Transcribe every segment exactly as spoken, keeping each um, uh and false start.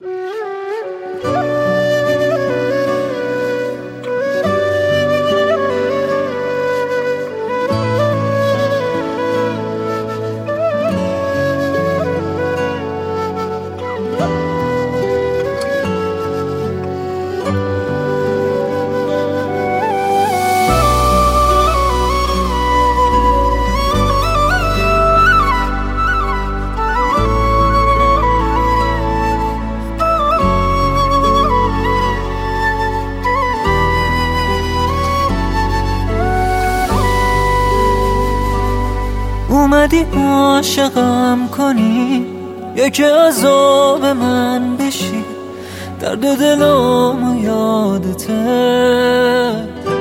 اومدی عاشقم کنی یا که عذاب من بشی، درد دلم یادته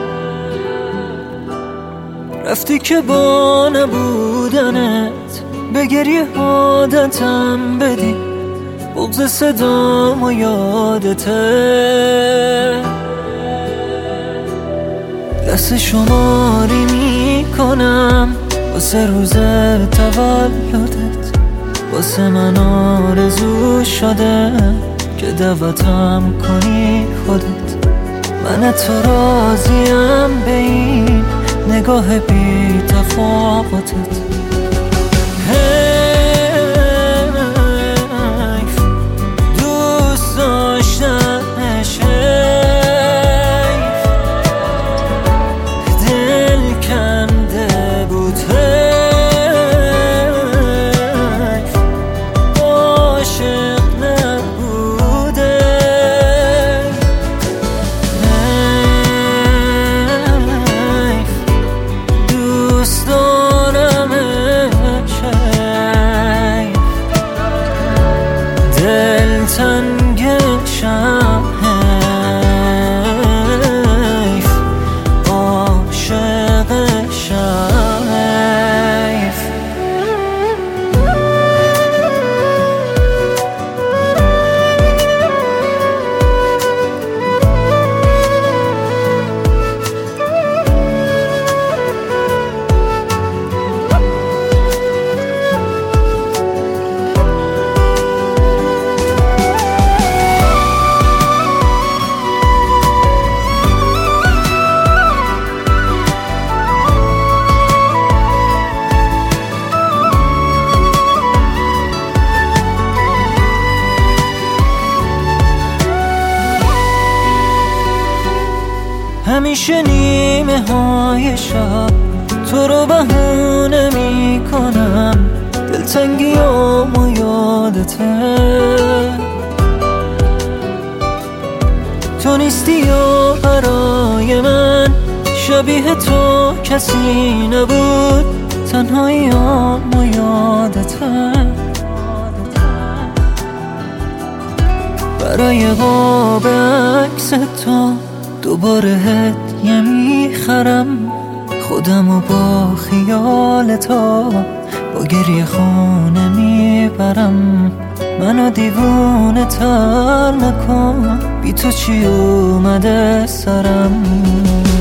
رفتی که با نبودنت به گریه عادتم بدی، بغض صدام یادته دست شماری میکنم واسه روز تولدت، واسه من آرزو شده که دعوتم کنی خودت. من تو راضیم به این نگاه بی تفاوتت. حیف دوست داشتنش، حیف دل کنده بود، حیف عاشق نبوده، حیف دوست دارمش، حیف دل تنگشم، حیف عاشقشم، حیف. همیشه نیمه های شب تو رو بهونه می کنم، دلتنگی و یادته تو نیستی و برای من شبیه تو کسی نبود، تنهایی و یادته برای قاب عکس تو دوباره هدیه میخرم، خودمو با خیال تو با گریه خونه میبرم. منو دیوونه تر نکن، بی تو چی اومده سرم.